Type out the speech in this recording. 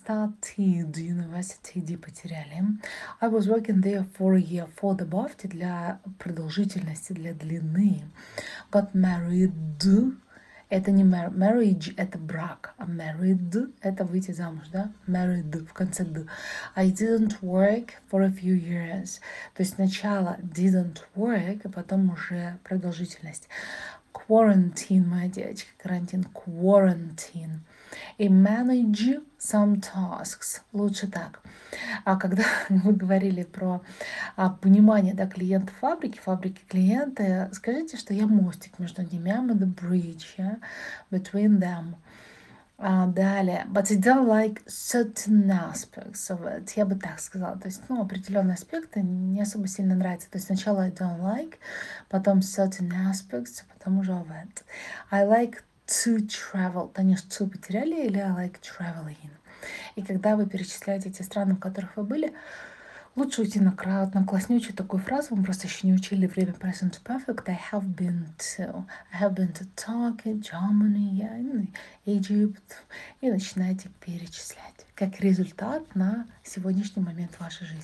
started university, D потеряли. I was working there for a year. For добавьте для продолжительности, для длины. Got married. Это не marriage, это брак. А married — это выйти замуж, да? Married в конце «д». I didn't work for a few years. То есть сначала didn't work, а потом уже продолжительность. Quarantine, моя девочка, карантин. Quarantine. И manage some tasks. Лучше так. А когда вы говорили про понимание, да, клиентов фабрики клиенты, скажите, что я мостик между ними. I'm the bridge, yeah, between them. Далее. But I don't like certain aspects of it. Я бы так сказала. То есть, определенные аспекты не особо сильно нравятся. То есть сначала I don't like, потом certain aspects, потом уже of it. I like to travel. Танюш, to потеряли или I like traveling? И когда вы перечисляете те страны, в которых вы были, лучше уйти на класснючую такую фразу, мы просто еще не учили время present perfect. I have been to. I have been to Turkey, Germany, yeah, Egypt. И начинаете перечислять как результат на сегодняшний момент вашей жизни.